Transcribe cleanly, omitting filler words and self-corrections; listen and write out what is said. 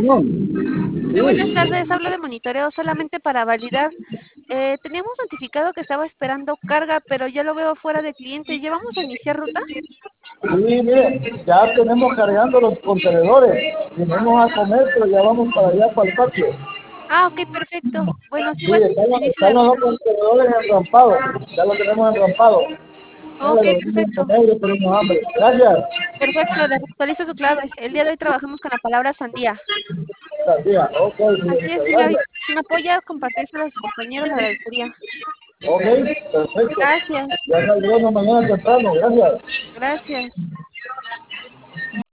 Sí, buenas Sí, tardes, hablo de monitoreo solamente para validar. Teníamos notificado que estaba esperando carga, pero ya lo veo fuera de cliente. ¿Ya vamos a iniciar ruta? sí, mire, ya tenemos cargando los contenedores. Vinimos a comer, pero ya vamos para allá, para el patio. Ah, ok, perfecto. Bueno, sí, Sí, igual inicio están la los ruta. dos contenedores enrampados. Ya lo tenemos enrampado. Ok, Mira, lo venimos a perfecto. comer y tenemos hambre. Gracias. Perfecto, le actualizo su clave. El día de hoy trabajamos con la palabra sandía. Gracias. Ok, Así señorita, es, señor. gracias. Si me apoya, compartírselo a sus compañeros, le agradecería. Ok, perfecto. Gracias, Ya saldremos mañana temprano. Gracias. gracias.